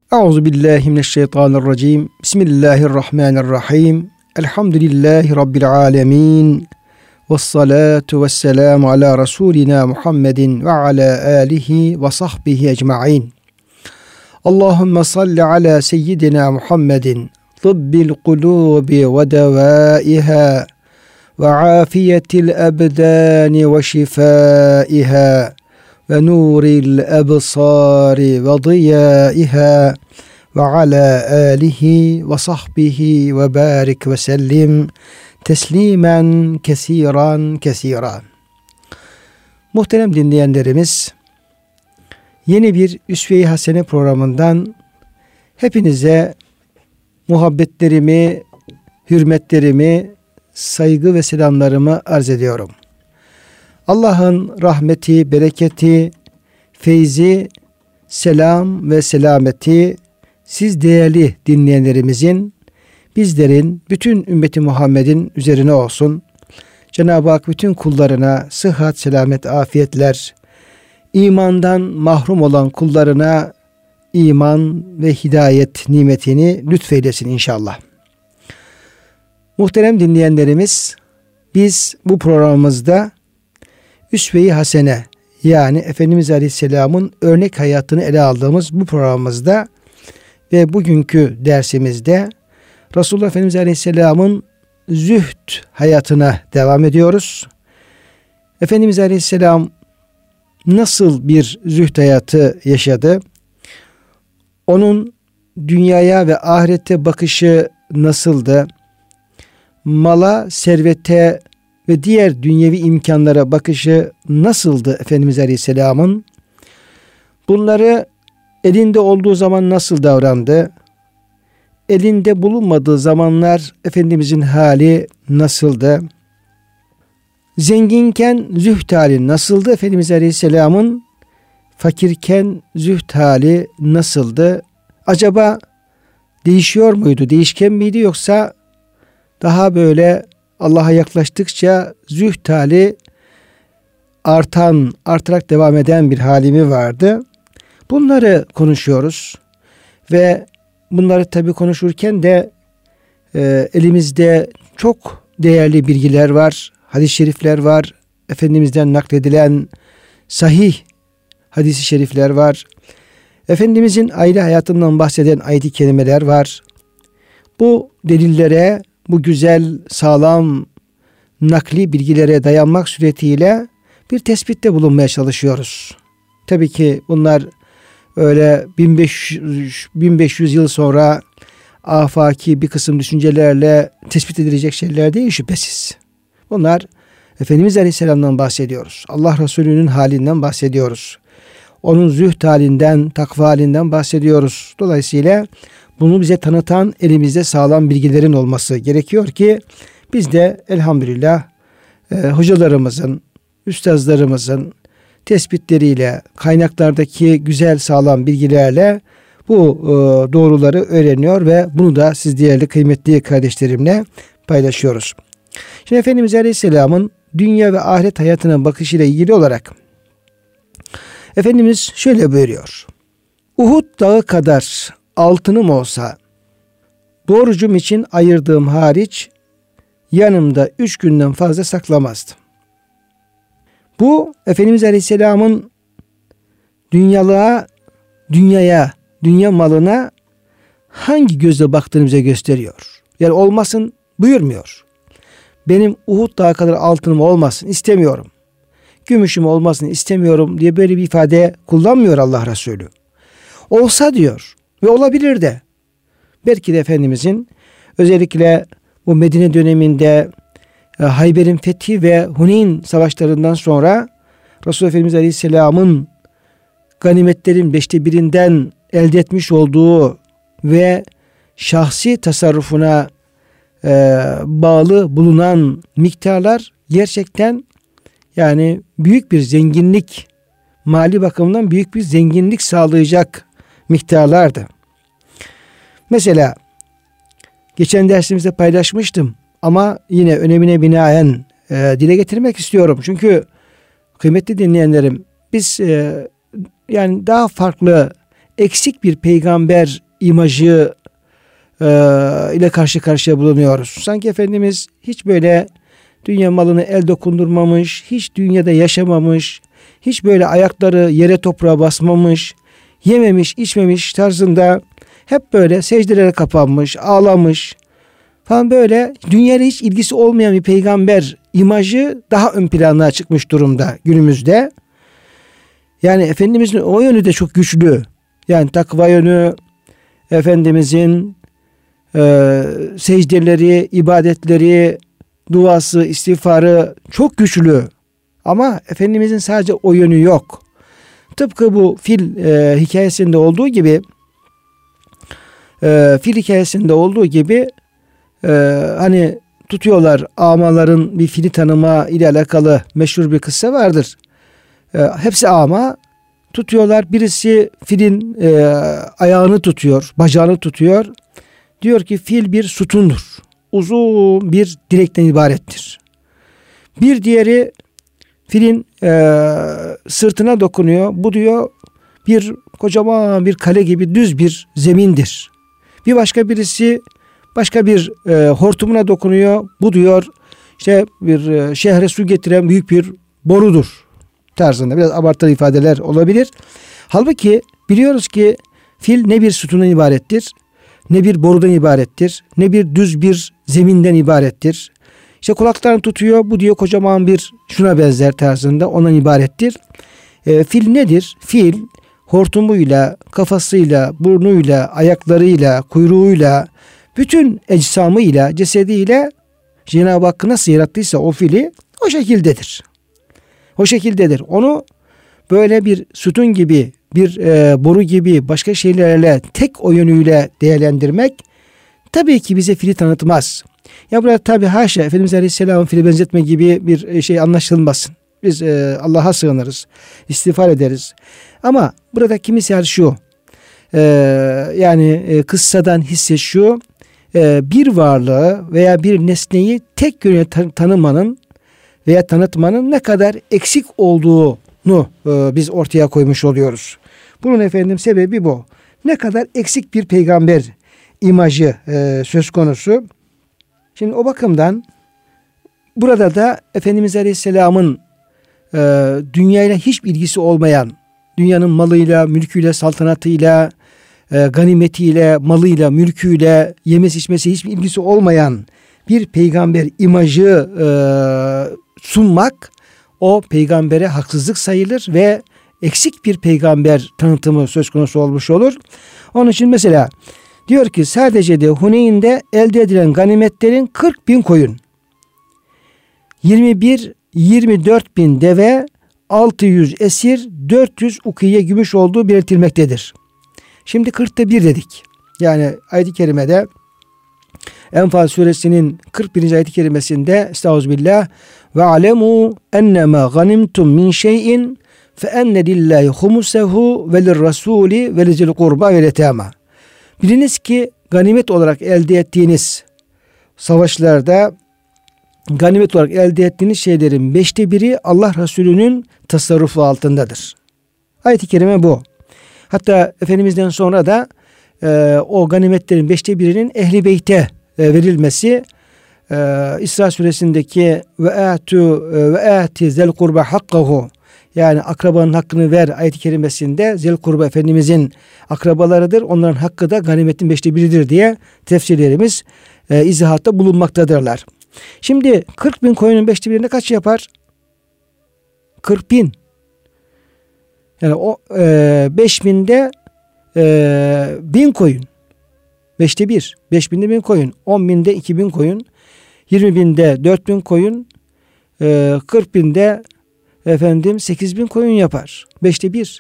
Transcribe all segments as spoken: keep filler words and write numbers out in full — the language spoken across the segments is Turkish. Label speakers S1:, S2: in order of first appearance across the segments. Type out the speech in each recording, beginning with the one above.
S1: Euzubillahimineşşeytanirracim. Bismillahirrahmanirrahim. Elhamdülillahi Rabbil alemin. Vessalatu vesselamu ala Resulina Muhammedin ve ala alihi ve sahbihi ecma'in. Allahümme salli ala seyyidina Muhammedin tıbbil kulubi ve devaiha ve afiyetil ebdani ve şifaiha ve nuril ebsari ve diyaiha ve ala alihi ve sahbihi ve barik ve sellim teslimen kesiran kesiran. Muhterem dinleyenlerimiz, yeni bir Üsve-i Hasene programından hepinize muhabbetlerimi, hürmetlerimi, saygı ve selamlarımı arz ediyorum. Allah'ın rahmeti, bereketi, feyzi, selam ve selameti siz değerli dinleyenlerimizin, bizlerin, bütün ümmeti Muhammed'in üzerine olsun. Cenab-ı Hak bütün kullarına sıhhat, selamet, afiyetler, imandan mahrum olan kullarına iman ve hidayet nimetini lütfeylesin inşallah. Muhterem dinleyenlerimiz, biz bu programımızda Üsve-i Hasene, yani Efendimiz Aleyhisselam'ın örnek hayatını ele aldığımız bu programımızda ve bugünkü dersimizde Resulullah Efendimiz Aleyhisselam'ın zühd hayatına devam ediyoruz. Efendimiz Aleyhisselam nasıl bir zühd hayatı yaşadı? Onun dünyaya ve ahirete bakışı nasıldı? Mala, servete ve diğer dünyevi imkanlara bakışı nasıldı Efendimiz Aleyhisselam'ın? Bunları elinde olduğu zaman nasıl davrandı? Elinde bulunmadığı zamanlar Efendimizin hali nasıldı? Zenginken zühd hali nasıldı? Efendimiz Aleyhisselam'ın fakirken zühd hali nasıldı? Acaba değişiyor muydu? Değişken miydi, yoksa daha böyle Allah'a yaklaştıkça zühd hali artan, artarak devam eden bir hali mi vardı? Bunları konuşuyoruz ve bunları tabii konuşurken de e, elimizde çok değerli bilgiler var, hadis-i şerifler var, Efendimiz'den nakledilen sahih hadis-i şerifler var, Efendimiz'in aile hayatından bahseden ayet-i kerimeler var. Bu delillere, bu güzel, sağlam, nakli bilgilere dayanmak suretiyle bir tespitte bulunmaya çalışıyoruz. Tabii ki bunlar öyle bin beş yüz yıl sonra afaki bir kısım düşüncelerle tespit edilecek şeyler değil şüphesiz. Bunlar Efendimiz Aleyhisselam'dan bahsediyoruz. Allah Resulü'nün halinden bahsediyoruz. Onun zühd halinden, takva halinden bahsediyoruz. Dolayısıyla bunu bize tanıtan elimizde sağlam bilgilerin olması gerekiyor ki biz de elhamdülillah e, hocalarımızın, üstazlarımızın tespitleriyle, kaynaklardaki güzel sağlam bilgilerle bu e, doğruları öğreniyor ve bunu da siz değerli kıymetli kardeşlerimle paylaşıyoruz. Şimdi Efendimiz Aleyhisselam'ın dünya ve ahiret hayatına bakışıyla ilgili olarak Efendimiz şöyle buyuruyor. Uhud dağı kadar altınım olsa borcum için ayırdığım hariç yanımda üç günden fazla saklamazdım. Bu Efendimiz Aleyhisselam'ın dünyalığa, dünyaya, dünya malına hangi gözle baktığını bize gösteriyor. Yani olmasın buyurmuyor. Benim Uhud dağı kadar altınım olmasın istemiyorum. Gümüşüm olmasın istemiyorum diye böyle bir ifade kullanmıyor Allah Resulü. Olsa diyor ve olabilir de. Belki de Efendimizin özellikle bu Medine döneminde Hayber'in fethi ve Huneyn savaşlarından sonra Resulullah Efendimiz Aleyhisselam'ın ganimetlerin beşte birinden elde etmiş olduğu ve şahsi tasarrufuna e, bağlı bulunan miktarlar gerçekten yani büyük bir zenginlik, mali bakımdan büyük bir zenginlik sağlayacak miktarlardı. Mesela geçen dersimizde paylaşmıştım ama yine önemine binaen e, dile getirmek istiyorum. Çünkü kıymetli dinleyenlerim, biz e, yani daha farklı eksik bir peygamber imajı e, ile karşı karşıya bulunuyoruz. Sanki Efendimiz hiç böyle dünya malını el dokundurmamış, hiç dünyada yaşamamış, hiç böyle ayakları yere toprağa basmamış, yememiş, içmemiş tarzında hep böyle secdelere kapanmış, ağlamış falan, böyle dünyayla hiç ilgisi olmayan bir peygamber imajı daha ön plana çıkmış durumda günümüzde. Yani Efendimizin o yönü de çok güçlü. Yani takva yönü, Efendimizin e, secdeleri, ibadetleri, duası, istiğfarı çok güçlü. Ama Efendimizin sadece o yönü yok. Tıpkı bu fil e, hikayesinde olduğu gibi e, fil hikayesinde olduğu gibi e, hani tutuyorlar, amaların bir fili tanıma ile alakalı meşhur bir kıssa vardır. E, hepsi ama tutuyorlar. Birisi filin e, ayağını tutuyor, bacağını tutuyor. Diyor ki fil bir sütundur. Uzun bir direkten ibarettir. Bir diğeri filin e, sırtına dokunuyor. Bu diyor bir kocaman bir kale gibi düz bir zemindir. Bir başka birisi başka bir e, hortumuna dokunuyor. Bu diyor işte bir e, şehre su getiren büyük bir borudur tarzında. Biraz abartılı ifadeler olabilir. Halbuki biliyoruz ki fil ne bir sütundan ibarettir, ne bir borudan ibarettir, ne bir düz bir zeminden ibarettir. İşte kulaklarını tutuyor, bu diyor kocaman bir şuna benzer tarzında, ondan ibarettir. E, fil nedir? Fil hortumuyla, kafasıyla, burnuyla, ayaklarıyla, kuyruğuyla, bütün ecsamıyla, cesediyle Cenab-ı Hak nasıl yarattıysa o fili o şekildedir. O şekildedir. Onu böyle bir sütun gibi, bir e, boru gibi başka şeylerle tek o yönüyle değerlendirmek tabii ki bize fili tanıtmaz. Ya burada tabii haşa Efendimiz Aleyhisselam'ın fili benzetme gibi bir şey anlaşılmasın. Biz e, Allah'a sığınırız, istiğfar ederiz. Ama buradaki misal şu, e, yani e, kıssadan hisse şu, e, bir varlığı veya bir nesneyi tek yönüyle tan- tanımanın veya tanıtmanın ne kadar eksik olduğunu e, biz ortaya koymuş oluyoruz. Bunun efendim sebebi bu. Ne kadar eksik bir peygamber imajı e, söz konusu. Şimdi o bakımdan burada da Efendimiz Aleyhisselam'ın e, dünyayla hiçbir ilgisi olmayan, dünyanın malıyla, mülküyle, saltanatıyla, e, ganimetiyle, malıyla, mülküyle, yemesi içmesi hiçbir ilgisi olmayan bir peygamber imajı e, sunmak o peygambere haksızlık sayılır ve eksik bir peygamber tanıtımı söz konusu olmuş olur. Onun için mesela diyor ki sadece de Huneyn'de elde edilen ganimetlerin kırk bin koyun, yirmi bir yirmi dört bin deve, altı yüz esir, dört yüz ukiye gümüş olduğu belirtilmektedir. Şimdi kırkta bir dedik. Yani ayet-i kerimede Enfal suresinin kırk birinci ayet-i kerimesinde estağfirullah ve alemu ennema ganimtum min şeyin fe enne lillahi humusehu ve lirrasuli ve lizil kurba ve letama. Biliniz ki ganimet olarak elde ettiğiniz savaşlarda ganimet olarak elde ettiğiniz şeylerin beşte biri Allah Resulü'nün tasarrufu altındadır. Ayet-i kerime bu. Hatta Efendimiz'den sonra da e, o ganimetlerin beşte birinin Ehl-i Beyt'e e, verilmesi e, İsra suresindeki ve atu ve ati zel kurba hakkahu, yani akrabanın hakkını ver ayet-i kerimesinde zel kurba Efendimizin akrabalarıdır. Onların hakkı da ganimetin beşte biridir diye tefsirlerimiz e, izahatta bulunmaktadırlar. Şimdi kırk bin koyunun beşte birinde kaç yapar? kırk bin. Yani o e, beş binde e, bin koyun. Beşte bir. Beş binde bin koyun. On binde iki bin koyun. Yirmi binde dört bin koyun. E, kırk binde efendim sekiz bin koyun yapar. Beşte bir.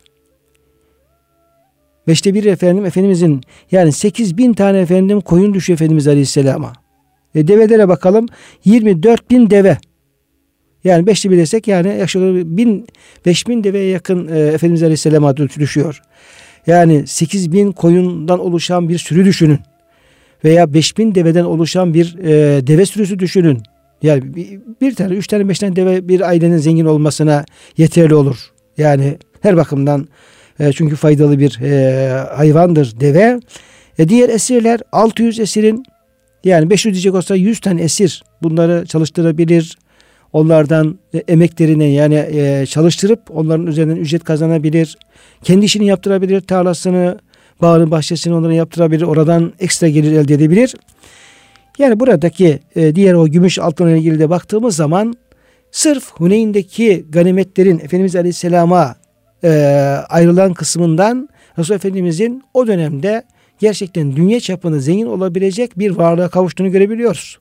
S1: Beşte bir efendim Efendimizin, yani sekiz bin tane efendim koyun düşüyor Efendimiz Aleyhisselam'a. E, develere bakalım. yirmi dört bin deve. Yani beşte bir desek yani yaklaşık bin, beş bin deveye yakın e, Efendimiz Aleyhisselam'a düşüyor. Yani sekiz bin koyundan oluşan bir sürü düşünün. Veya beş bin deveden oluşan bir e, deve sürüsü düşünün. Yani bir, bir tane, üç tane, beş tane deve bir ailenin zengin olmasına yeterli olur. Yani her bakımdan E, çünkü faydalı bir e, hayvandır deve. E, diğer esirler altı yüz esirin, yani beş yüz diyecek olsa yüz tane esir bunları çalıştırabilir. Onlardan e, emeklerini yani e, çalıştırıp onların üzerinden ücret kazanabilir. Kendi işini yaptırabilir. Tarlasını, bağını, bahçesini onlara yaptırabilir. Oradan ekstra gelir elde edebilir. Yani buradaki e, diğer o gümüş altınla ilgili de baktığımız zaman sırf Huneyn'deki ganimetlerin Efendimiz Aleyhisselam'a e, ayrılan kısmından Resul Efendimizin o dönemde gerçekten dünya çapında zengin olabilecek bir varlığa kavuştuğunu görebiliyoruz.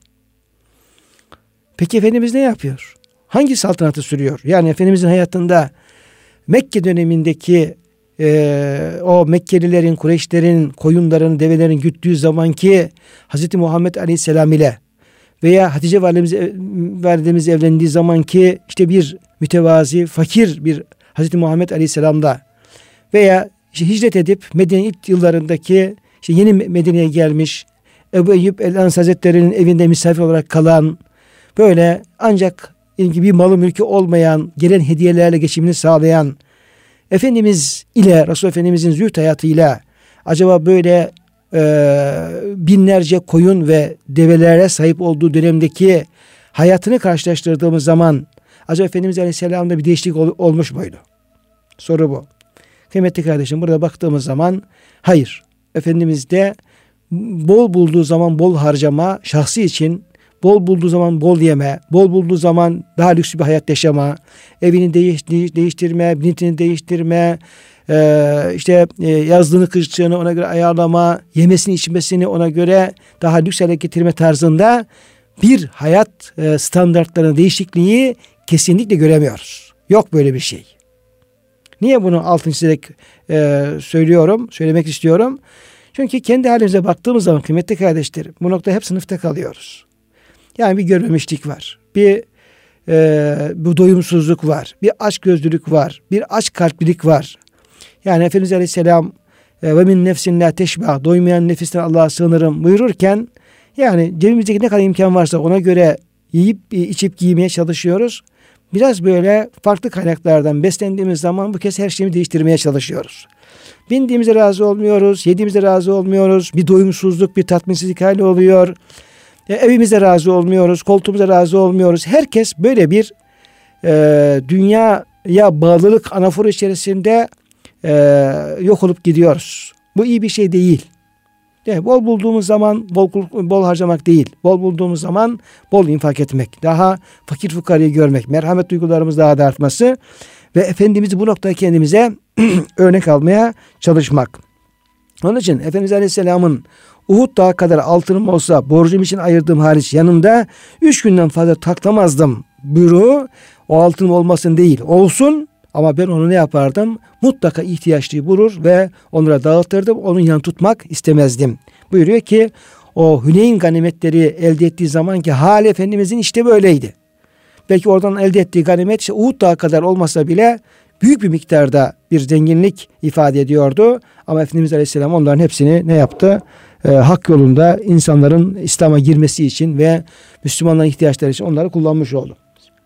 S1: Peki Efendimiz ne yapıyor? Hangi saltanatı sürüyor? Yani Efendimizin hayatında Mekke dönemindeki e, o Mekkelilerin, Kureyşlerin, koyunlarını, develerini güttüğü zamanki Hazreti Muhammed Aleyhisselam ile veya Hatice validemiz, validemiz evlendiği zamanki işte bir mütevazi, fakir bir Hazreti Muhammed Aleyhisselam'da veya işte hicret edip Medine ilk yıllarındaki işte yeni Medine'ye gelmiş Ebu Eyyub el-Ansari Hazretleri'nin evinde misafir olarak kalan, böyle ancak bir malı mülkü olmayan, gelen hediyelerle geçimini sağlayan Efendimiz ile Resul Efendimizin zühd hayatıyla acaba böyle e, binlerce koyun ve develere sahip olduğu dönemdeki hayatını karşılaştırdığımız zaman acaba Efendimiz Aleyhisselam'da bir değişiklik ol, olmuş muydu? Soru bu. Kıymetli kardeşim, burada baktığımız zaman hayır. Efendimiz de bol bulduğu zaman bol harcama, şahsi için bol bulduğu zaman bol yeme, bol bulduğu zaman daha lüks bir hayat yaşama, evini değiş, değiş, değiştirme, binitini değiştirme, e, işte e, yazlığını kışlığını ona göre ayarlama, yemesini içmesini ona göre daha lüks hale getirme tarzında bir hayat e, standartlarının değişikliği kesinlikle göremiyoruz. Yok böyle bir şey. Niye bunu altını çizerek e, söylüyorum, söylemek istiyorum? Çünkü kendi halimize baktığımız zaman kıymetli kardeşlerim, bu nokta hep sınıfta kalıyoruz. Yani bir görmemişlik var. Bir e, bu doyumsuzluk var. Bir açgözlülük var. Bir aç kalplilik var. Yani Efendimiz Aleyhisselam ve min nefsin la teşbah, doymayan nefisten Allah'a sığınırım buyururken, yani cebimizdeki ne kadar imkan varsa ona göre yiyip içip giymeye çalışıyoruz. Biraz böyle farklı kaynaklardan beslendiğimiz zaman bu kez her şeyi değiştirmeye çalışıyoruz. Bindiğimize razı olmuyoruz, yediğimize razı olmuyoruz. Bir doyumsuzluk, bir tatminsizlik hali oluyor. E, evimize razı olmuyoruz, koltuğumuza razı olmuyoruz. Herkes böyle bir e, dünyaya bağlılık anaforu içerisinde e, yok olup gidiyoruz. Bu iyi bir şey değil. Yani bol bulduğumuz zaman bol, bol harcamak değil. Bol bulduğumuz zaman bol infak etmek. Daha fakir fukarayı görmek. Merhamet duygularımız daha da artması. Ve Efendimiz'i bu noktada kendimize örnek almaya çalışmak. Onun için Efendimiz Aleyhisselam'ın Uhud dağı kadar altınım olsa borcum için ayırdığım hariç yanımda üç günden fazla taklamazdım buyruğu. O altınım olmasın değil, olsun, ama ben onu ne yapardım? Mutlaka ihtiyaçlıyı bulur ve onlara dağıtırdım. Onun yanı tutmak istemezdim. Buyuruyor ki o Huneyn ganimetleri elde ettiği zamanki hal Efendimizin işte böyleydi. Belki oradan elde ettiği ganimet işte Uhud dağı kadar olmasa bile büyük bir miktarda bir zenginlik ifade ediyordu. Ama Efendimiz Aleyhisselam onların hepsini ne yaptı? Ee, hak yolunda insanların İslam'a girmesi için ve Müslümanların ihtiyaçları için onları kullanmış oldu.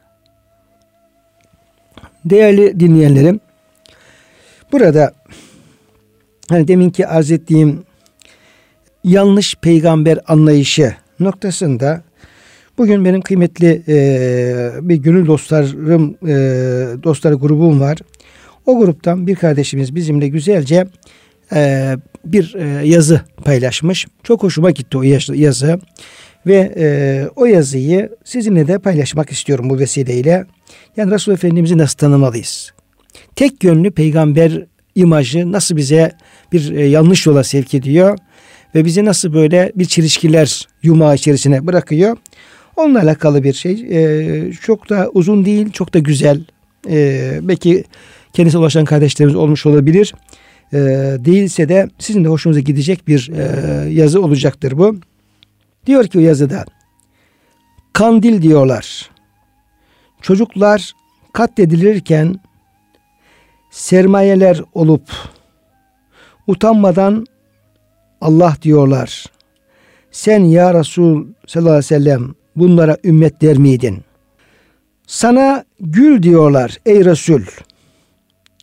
S1: Değerli dinleyenlerim, burada hani deminki arz ettiğim yanlış peygamber anlayışı noktasında bugün benim kıymetli e, bir gönül dostlarım, e, dostları grubum var. O gruptan bir kardeşimiz bizimle güzelce e, bir e, yazı paylaşmış. Çok hoşuma gitti o yazı ve e, o yazıyı sizinle de paylaşmak istiyorum bu vesileyle. Yani Resul Efendimiz'i nasıl tanımalıyız? Tek yönlü peygamber imajı nasıl bize bir e, yanlış yola sevk ediyor ve bizi nasıl böyle bir çelişkiler yumağı içerisine bırakıyor? Onunla alakalı bir şey. E, çok da uzun değil, çok da güzel. E, belki kendisi ulaşan kardeşlerimiz olmuş olabilir. E, değilse de sizin de hoşunuza gidecek bir e, yazı olacaktır bu. Diyor ki o yazıda, kandil diyorlar. Çocuklar katledilirken sermayeler olup utanmadan Allah diyorlar. Sen ya Resul sallallahu aleyhi ve sellem bunlara ümmet der miydin? Sana gül diyorlar ey Resul.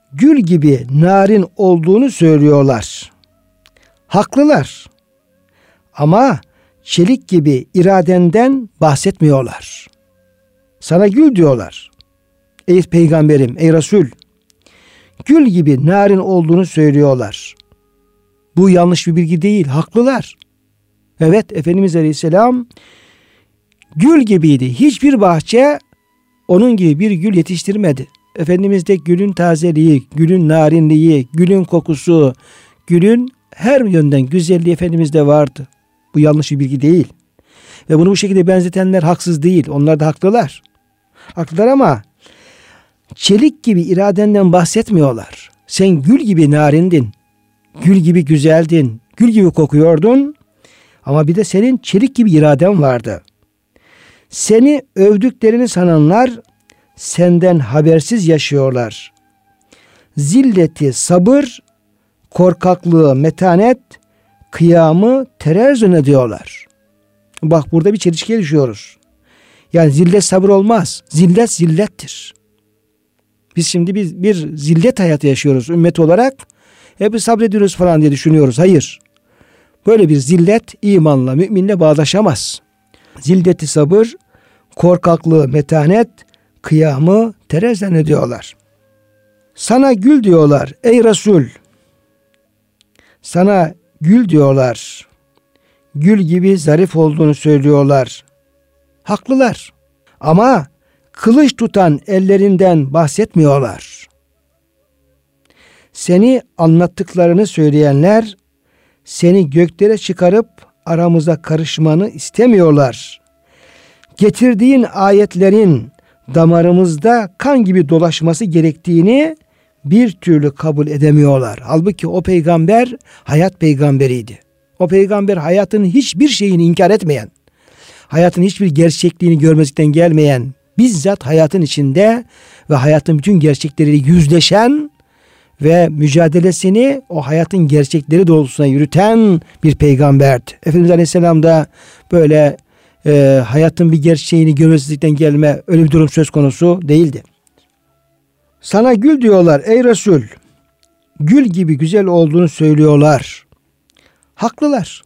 S1: gül gibi narin olduğunu söylüyorlar. Haklılar. Ama çelik gibi iradenden bahsetmiyorlar. Sana gül diyorlar. Ey peygamberim, ey Resul, gül gibi narin olduğunu söylüyorlar. Bu yanlış bir bilgi değil, haklılar. Evet, Efendimiz Aleyhisselam gül gibiydi. Hiçbir bahçe onun gibi bir gül yetiştirmedi. Efendimiz'de gülün tazeliği, gülün narinliği, gülün kokusu, gülün her yönden güzelliği Efendimiz'de vardı. Bu yanlış bir bilgi değil. Ve bunu bu şekilde benzetenler haksız değil. Onlar da haklılar. Haklılar ama çelik gibi iradenden bahsetmiyorlar. Sen gül gibi narindin. Gül gibi güzeldin. Gül gibi kokuyordun. Ama bir de senin çelik gibi iraden vardı. Seni övdüklerini sananlar senden habersiz yaşıyorlar. Zilleti sabır, korkaklığı metanet, kıyamı terezzün diyorlar. Bak, burada bir çelişkiye düşüyoruz. Yani zillet sabır olmaz. Zillet zillettir. Biz şimdi bir, bir zillet hayatı yaşıyoruz ümmet olarak. Hep sabrediyoruz falan diye düşünüyoruz. Hayır. Böyle bir zillet imanla, müminle bağdaşamaz. Zilleti sabır, korkaklığı metanet, kıyamı terezzün ediyorlar. Sana gül diyorlar ey Resul. Sana gül diyorlar. Gül gibi zarif olduğunu söylüyorlar. Haklılar. Ama kılıç tutan ellerinden bahsetmiyorlar. Seni anlattıklarını söyleyenler seni göklere çıkarıp aramıza karışmanı istemiyorlar. Getirdiğin ayetlerin damarımızda kan gibi dolaşması gerektiğini bir türlü kabul edemiyorlar. Halbuki o peygamber hayat peygamberiydi. O peygamber hayatın hiçbir şeyini inkar etmeyen, hayatın hiçbir gerçekliğini görmezlikten gelmeyen, bizzat hayatın içinde ve hayatın bütün gerçekleriyle yüzleşen ve mücadelesini o hayatın gerçekleri doğrultusuna yürüten bir peygamberdi. Efendimiz Aleyhisselam da böyle e, hayatın bir gerçeğini görmezlikten gelme, öyle bir durum söz konusu değildi. Sana gül diyorlar ey Resul. Gül gibi güzel olduğunu söylüyorlar. Haklılar.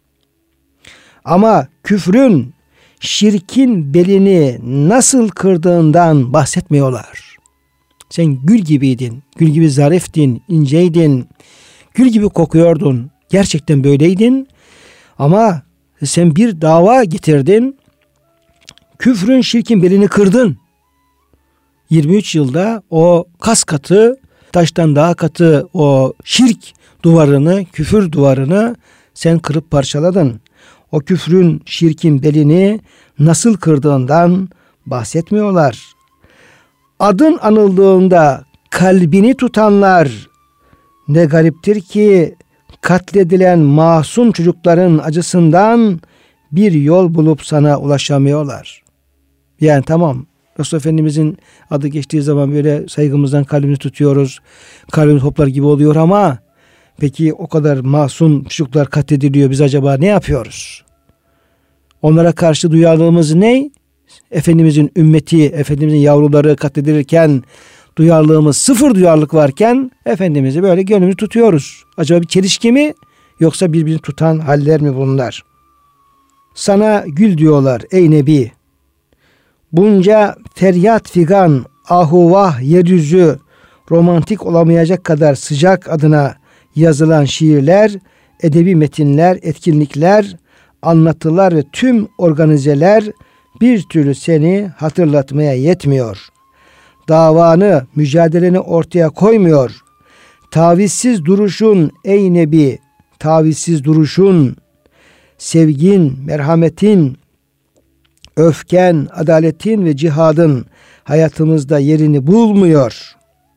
S1: Ama küfrün, şirkin belini nasıl kırdığından bahsetmiyorlar. Sen gül gibiydin, gül gibi zariftin, inceydin, gül gibi kokuyordun. Gerçekten böyleydin. Ama sen bir dava getirdin. Küfrün, şirkin belini kırdın. yirmi üç yılda o kas katı, taştan daha katı o şirk duvarını, küfür duvarını sen kırıp parçaladın. O küfrün, şirkin belini nasıl kırdığından bahsetmiyorlar. Adın anıldığında kalbini tutanlar ne gariptir ki katledilen masum çocukların acısından bir yol bulup sana ulaşamıyorlar. Yani tamam, Resul Efendimizin adı geçtiği zaman böyle saygımızdan kalbimizi tutuyoruz. Kalbimiz hoplar gibi oluyor ama peki o kadar masum çocuklar katlediliyor. Biz acaba ne yapıyoruz? Onlara karşı duyarlılığımız ne? Efendimizin ümmeti, Efendimizin yavruları katledilirken duyarlılığımız, sıfır duyarlılık varken Efendimiz'i böyle gönlümüzü tutuyoruz. Acaba bir çelişki mi? Yoksa birbirini tutan haller mi bunlar? Sana gül diyorlar ey Nebi. Bunca feryat figan, ahuvah yeryüzü romantik olamayacak kadar sıcak adına yazılan şiirler, edebi metinler, etkinlikler, anlatılar ve tüm organizeler bir türlü seni hatırlatmaya yetmiyor. Davanı, mücadeleni ortaya koymuyor. Tavizsiz duruşun ey Nebi, tavizsiz duruşun, sevgin, merhametin, öfken, adaletin ve cihadın hayatımızda yerini bulmuyor.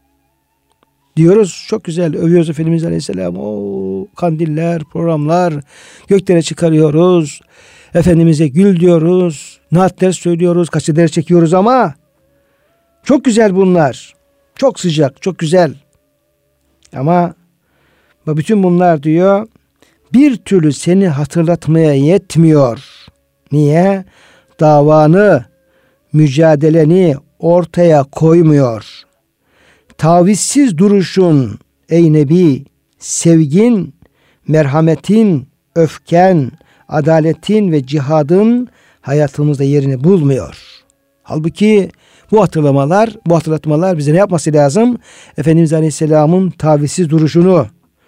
S1: Diyoruz, çok güzel övüyoruz Efendimiz Aleyhisselam. O kandiller, programlar, göklere çıkarıyoruz. Efendimiz'e gül diyoruz. Naatler söylüyoruz, kasideler çekiyoruz ama çok güzel bunlar. Çok sıcak, çok güzel. Ama bütün bunlar diyor bir türlü seni hatırlatmaya yetmiyor. Niye? Davanı, mücadeleni ortaya koymuyor. tavizsiz duruşun ey Nebi, sevgin, merhametin, öfken, adaletin ve cihadın hayatımızda yerini bulmuyor. Halbuki bu hatırlamalar, bu hatırlatmalar bize ne yapması lazım? Efendimiz Aleyhisselam'ın tavizsiz duruşunu,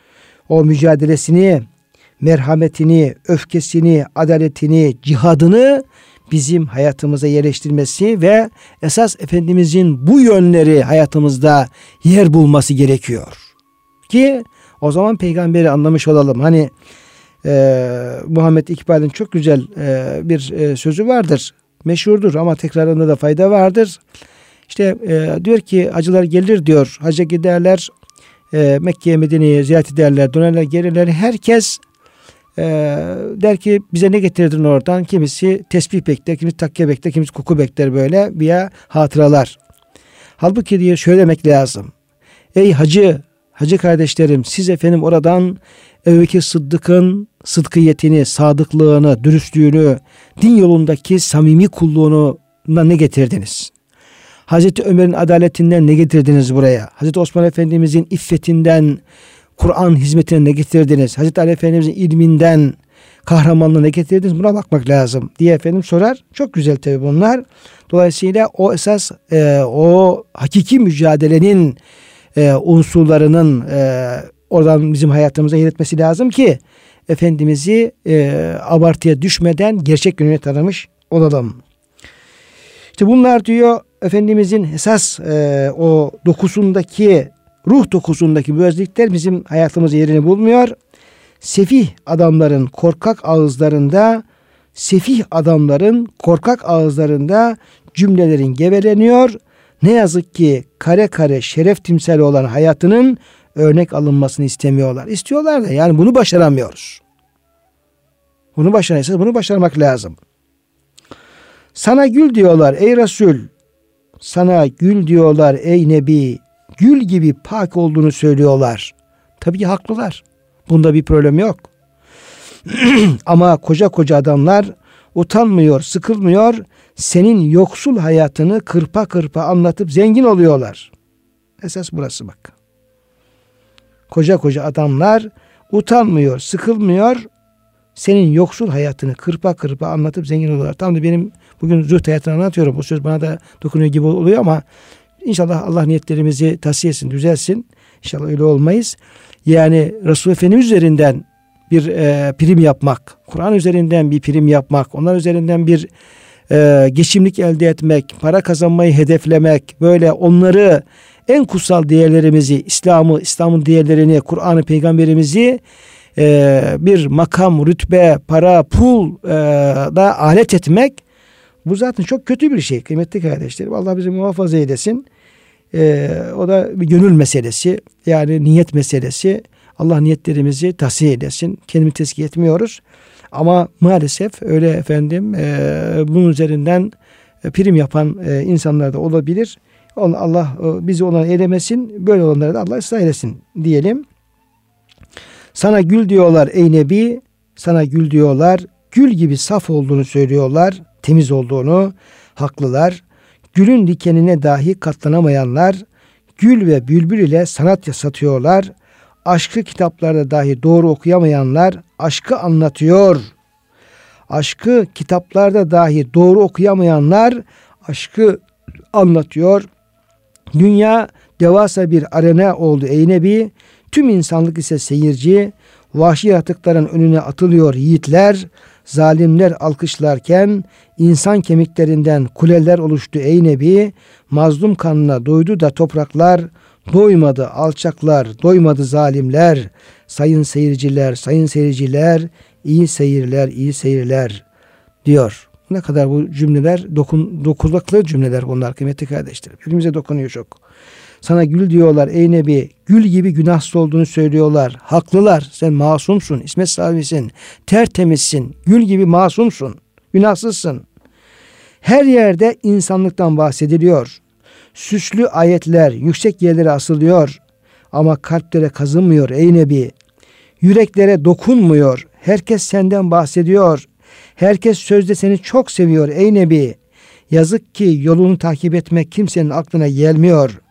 S1: o mücadelesini, merhametini, öfkesini, adaletini, cihadını bizim hayatımıza yerleştirmesi ve esas Efendimizin bu yönleri hayatımızda yer bulması gerekiyor. Ki o zaman peygamberi anlamış olalım. Hani e, Muhammed İkbal'in çok güzel e, bir e, sözü vardır. Meşhurdur ama tekrarında da fayda vardır. İşte e, diyor ki hacılar gelir diyor. Hacca giderler. E, Mekke'ye, Medine'ye ziyaret ederler. Dönerler, gelirler. Herkes e, der ki bize ne getirdin oradan? Kimisi tesbih bekler, kimisi takke bekler, kimisi koku bekler böyle veya hatıralar. Halbuki diye şöyle demek lazım. Ey hacı, hacı kardeşlerim, siz efendim oradan Ebu Bekir Sıddık'ın sıdkiyetini, sadıklığını, dürüstlüğünü, din yolundaki samimi kulluğunu ne getirdiniz? Hazreti Ömer'in adaletinden ne getirdiniz buraya? Hazreti Osman Efendimizin iffetinden, Kur'an hizmetine ne getirdiniz? Hazreti Ali Efendimizin ilminden, kahramanlığına ne getirdiniz? Buna bakmak lazım diye efendim sorar. Çok güzel tabii bunlar. Dolayısıyla o esas e, o hakiki mücadelenin e, unsurlarının e, oradan bizim hayatımıza yer etmesi lazım ki Efendimiz'i e, abartıya düşmeden gerçek yönünü tanımış olalım. İşte bunlar diyor Efendimizin esas e, o dokusundaki, ruh dokusundaki bu özellikler bizim hayatımızda yerini bulmuyor. Sefih adamların korkak ağızlarında, sefih adamların korkak ağızlarında cümlelerin geveleniyor. Ne yazık ki kare kare şeref timsali olan hayatının örnek alınmasını istemiyorlar. İstiyorlar da yani bunu başaramıyoruz. Bunu başarırsa bunu başarmak lazım. Sana gül diyorlar ey Resul. Sana gül diyorlar ey Nebi. Gül gibi pak olduğunu söylüyorlar. Tabii ki haklılar. Bunda bir problem yok. Ama koca koca adamlar utanmıyor, sıkılmıyor. Senin yoksul hayatını kırpa kırpa anlatıp zengin oluyorlar. Esas burası bak. Koca koca adamlar utanmıyor, sıkılmıyor. Senin yoksul hayatını kırpa kırpa anlatıp zengin oluyorlar. Tam da benim bugün zühd hayatını anlatıyorum. Bu söz bana da dokunuyor gibi oluyor ama inşallah Allah niyetlerimizi tahsiye etsin, düzelsin. İnşallah öyle olmayız. Yani Resulullah Efendimiz üzerinden bir e, prim yapmak, Kur'an üzerinden bir prim yapmak, onlar üzerinden bir e, geçimlik elde etmek, para kazanmayı hedeflemek, böyle onları en kutsal değerlerimizi, İslam'ı, İslam'ın değerlerini, Kur'an'ı, Peygamberimizi e, bir makam, rütbe, para, pul e, da alet etmek, bu zaten çok kötü bir şey kıymetli kardeşlerim. Allah bizi muhafaza eylesin. E, o da bir gönül meselesi, yani niyet meselesi. Allah niyetlerimizi tahsiye eylesin. Kendimi tezkiye etmiyoruz. Ama maalesef öyle efendim e, bunun üzerinden e, prim yapan e, insanlar da olabilir. Allah e, bizi ona eylemesin. Böyle olanları da Allah ıslah eylesin diyelim. Sana gül diyorlar ey Nebi. Sana gül diyorlar. Gül gibi saf olduğunu söylüyorlar. Temiz olduğunu. Haklılar. Gülün dikenine dahi katlanamayanlar gül ve bülbül ile sanat satıyorlar. Aşkı kitaplarda dahi doğru okuyamayanlar aşkı anlatıyor. Aşkı kitaplarda dahi doğru okuyamayanlar aşkı anlatıyor. Dünya devasa bir arena oldu ey Nebi. Tüm insanlık ise seyirci. Vahşi yaratıkların önüne atılıyor yiğitler. Zalimler alkışlarken insan kemiklerinden kuleler oluştu ey Nebi. Mazlum kanına doydu da topraklar. Doymadı alçaklar, doymadı zalimler. Sayın seyirciler, sayın seyirciler, iyi seyirler, iyi seyirler diyor. Ne kadar bu cümleler, dokun, dokunaklı cümleler bunlar kıymetli kardeşlerim. Hepimize dokunuyor çok. Sana gül diyorlar ey Nebi, gül gibi günahsız olduğunu söylüyorlar. Haklılar, sen masumsun, ismet sahibisin, tertemizsin, gül gibi masumsun, günahsızsın. Her yerde insanlıktan bahsediliyor. Süslü ayetler yüksek yerlere asılıyor ama kalplere kazınmıyor ey Nebi. Yüreklere dokunmuyor. Herkes senden bahsediyor. Herkes sözde seni çok seviyor ey Nebi. Yazık ki yolunu takip etmek kimsenin aklına gelmiyor.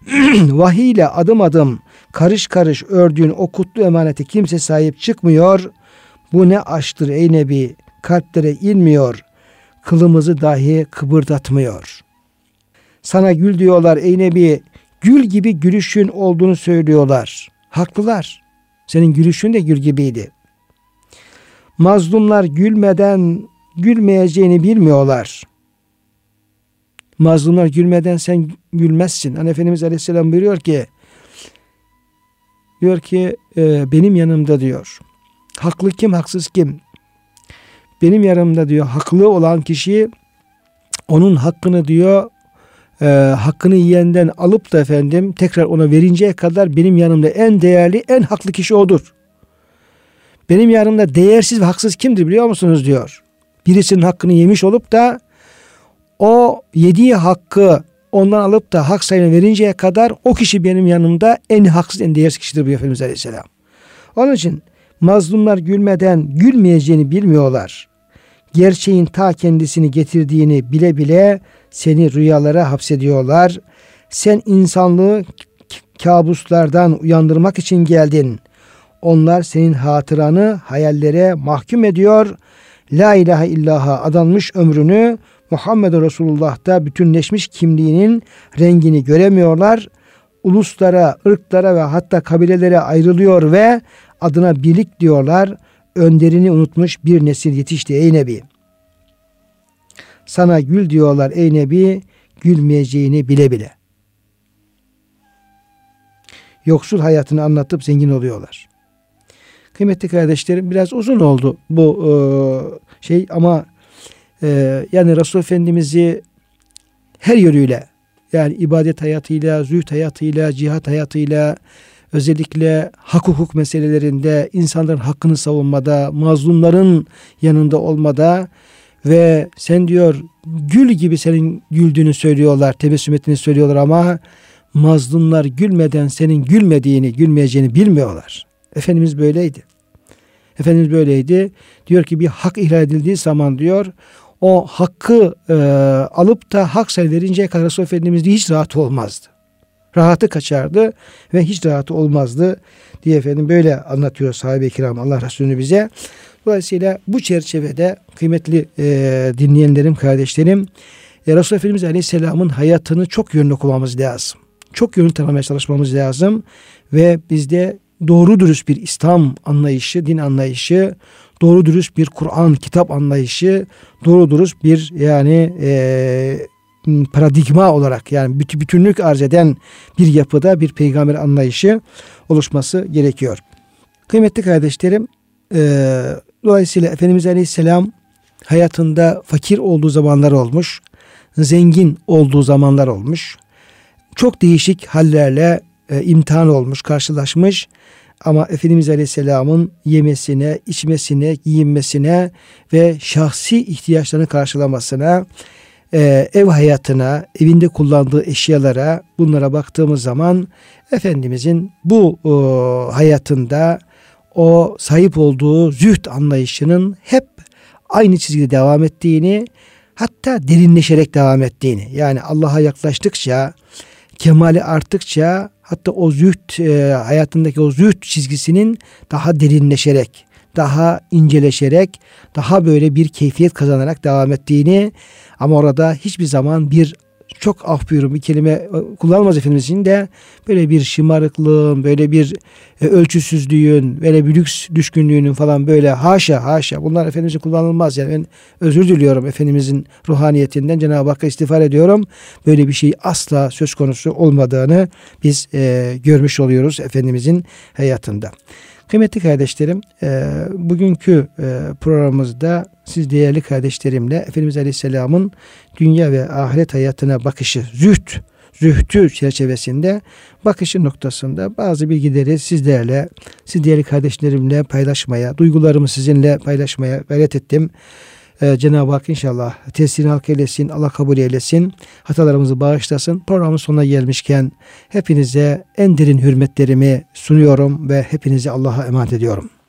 S1: Vahiy ile adım adım karış karış ördüğün o kutlu emanete kimse sahip çıkmıyor. Bu ne aşktır ey Nebi, kalplere inmiyor. Kılımızı dahi kıpırdatmıyor. Sana gül diyorlar ey Nebi, gül gibi gülüşün olduğunu söylüyorlar. Haklılar. Senin gülüşün de gül gibiydi. Mazlumlar gülmeden gülmeyeceğini bilmiyorlar. Mazlumlar gülmeden sen gülmezsin. Hani Efendimiz Aleyhisselam buyuruyor ki, diyor ki e, benim yanımda diyor. Haklı kim, haksız kim? Benim yanımda diyor haklı olan kişi onun hakkını diyor e, hakkını yiyenden alıp da efendim tekrar ona verinceye kadar benim yanımda en değerli, en haklı kişi odur. Benim yanımda değersiz ve haksız kimdir biliyor musunuz diyor. Birisinin hakkını yemiş olup da o yediği hakkı ondan alıp da hak sayına verinceye kadar o kişi benim yanımda en haksız, en değersiz kişidir buyuruyor Efendimiz Aleyhisselam. Onun için mazlumlar gülmeden gülmeyeceğini bilmiyorlar. Gerçeğin ta kendisini getirdiğini bile bile seni rüyalara hapsediyorlar. Sen insanlığı kabuslardan uyandırmak için geldin. Onlar senin hatıranı hayallere mahkum ediyor. La ilahe illaha adanmış ömrünü Muhammed Resulullah'ta bütünleşmiş kimliğinin rengini göremiyorlar. Uluslara, ırklara ve hatta kabilelere ayrılıyor ve adına birlik diyorlar. Önderini unutmuş bir nesil yetişti ey Nebi. Sana gül diyorlar ey Nebi, gülmeyeceğini bile bile. Yoksul hayatını anlatıp zengin oluyorlar. Kıymetli kardeşlerim, biraz uzun oldu bu e, şey ama e, yani Resul Efendimiz'i her yönüyle, yani ibadet hayatıyla, zühd hayatıyla, cihat hayatıyla, özellikle hak hukuk meselelerinde, insanların hakkını savunmada, mazlumların yanında olmada ve sen diyor gül gibi senin güldüğünü söylüyorlar, tebessüm ettiğini söylüyorlar ama mazlumlar gülmeden senin gülmediğini, gülmeyeceğini bilmiyorlar. Efendimiz böyleydi. Efendimiz böyleydi. Diyor ki bir hak ihlal edildiği zaman diyor o hakkı e, alıp da hak sayı verinceye kadar Resul Efendimiz hiç rahat olmazdı. Rahatı kaçardı ve hiç rahatı olmazdı diye efendim böyle anlatıyor sahabe-i kiram Allah Resulü'nü bize. Dolayısıyla bu çerçevede kıymetli e, dinleyenlerim, kardeşlerim, e, Resul Efendimiz Aleyhisselam'ın hayatını çok yönlü okumamız lazım. Çok yönlü tanımaya çalışmamız lazım ve bizde doğru dürüst bir İslam anlayışı, din anlayışı, doğru dürüst bir Kur'an, kitap anlayışı, doğru dürüst bir yani e, paradigma olarak yani bütünlük arz eden bir yapıda bir peygamber anlayışı oluşması gerekiyor. Kıymetli kardeşlerim, e, dolayısıyla Efendimiz Aleyhisselam hayatında fakir olduğu zamanlar olmuş, zengin olduğu zamanlar olmuş, çok değişik hallerle e, imtihan olmuş, karşılaşmış. Ama Efendimiz Aleyhisselam'ın yemesine, içmesine, giyinmesine ve şahsi ihtiyaçlarını karşılamasına, e, ev hayatına, evinde kullandığı eşyalara, bunlara baktığımız zaman Efendimizin bu o, hayatında o sahip olduğu zühd anlayışının hep aynı çizgide devam ettiğini, hatta derinleşerek devam ettiğini, yani Allah'a yaklaştıkça, kemali arttıkça hatta o zühd e, hayatındaki o zühd çizgisinin daha derinleşerek, daha inceleşerek, daha böyle bir keyfiyet kazanarak devam ettiğini ama orada hiçbir zaman bir çok af buyurun bir kelime kullanmaz Efendimiz için de böyle bir şımarıklığın, böyle bir e, ölçüsüzlüğün, böyle bir lüks düşkünlüğünün falan böyle haşa haşa bunlar Efendimiz'in kullanılmaz. Yani ben özür diliyorum Efendimiz'in ruhaniyetinden, Cenab-ı Hakk'a istiğfar ediyorum. Böyle bir şey asla söz konusu olmadığını biz e, görmüş oluyoruz Efendimiz'in hayatında. Kıymetli kardeşlerim, e, bugünkü e, programımızda siz değerli kardeşlerimle Efendimiz Aleyhisselam'ın dünya ve ahiret hayatına bakışı, zühd, zühdü çerçevesinde bakışı noktasında bazı bilgileri sizlerle, siz değerli kardeşlerimle paylaşmaya, duygularımı sizinle paylaşmaya gayret ettim. Ee, Cenab-ı Hak inşallah tesirini halk eylesin, Allah kabul eylesin, hatalarımızı bağışlasın. Programın sonuna gelmişken hepinize en derin hürmetlerimi sunuyorum ve hepinizi Allah'a emanet ediyorum.